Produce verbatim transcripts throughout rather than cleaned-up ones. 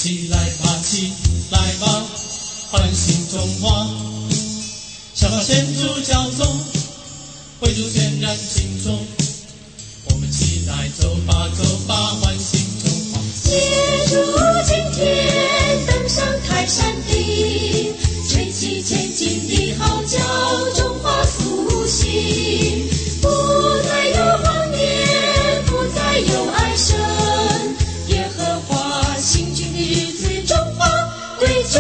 起来吧，起来吧，唤醒中华，效法先祖教宗，为祖先燃尽忠。我们起来走吧，走吧，唤醒中华。 借助今天登上泰山顶，吹起前进的号角，中华复兴。不再有荒年，不再有哀声，耶和华新君的日子，中华归主。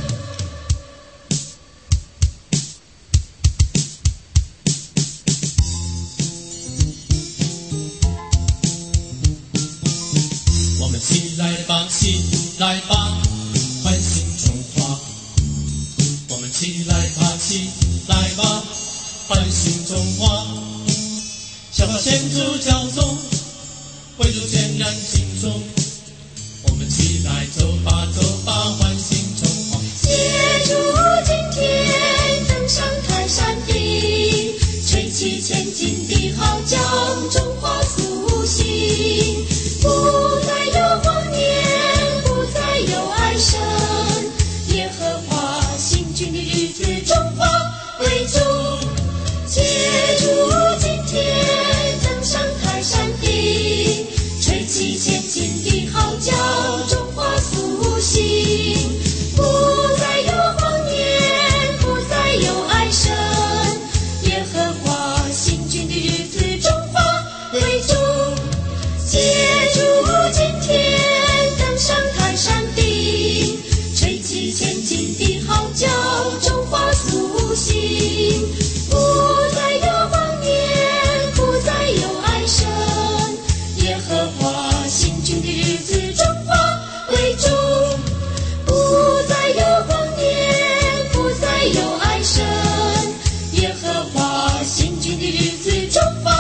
我们起来吧，起来吧，唤醒中华。我们起来吧，起来吧，唤醒中华。效法先祖教宗，为祖先燃尽忠。我们起来走吧，走吧，唤醒中华。 借助今天登上泰山顶，吹起前进的号角，中华复兴。不再有荒年，不再有哀声，耶和华新君的日子，中华归主。借助今天登上泰山顶，吹起前进的号角，中华复兴。不再有荒年，不再有哀声，耶和华新君的日子，中华归主。借助今天登上泰山顶，吹起前进的号角，中华复兴。不再有荒年，不再有哀声，耶和华新君的日子，中华归主。不再有荒年，不再有哀声，耶和华新君的日子，中华